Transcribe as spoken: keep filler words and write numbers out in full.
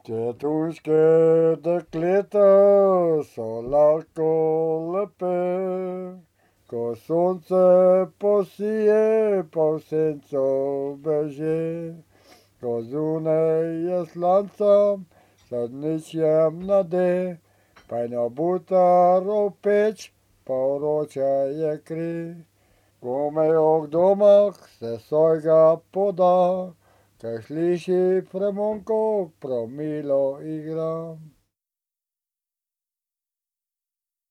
Tetuške dekleta so lahko lepe, ko sonce posije, pa v senco beže. Ko zunaj je slanca, srničjem nade, pa eno butaro peč, pa vroča je kri. Ko me v domah se svojega poda, kaj sliši Premonkov, prav milo igra.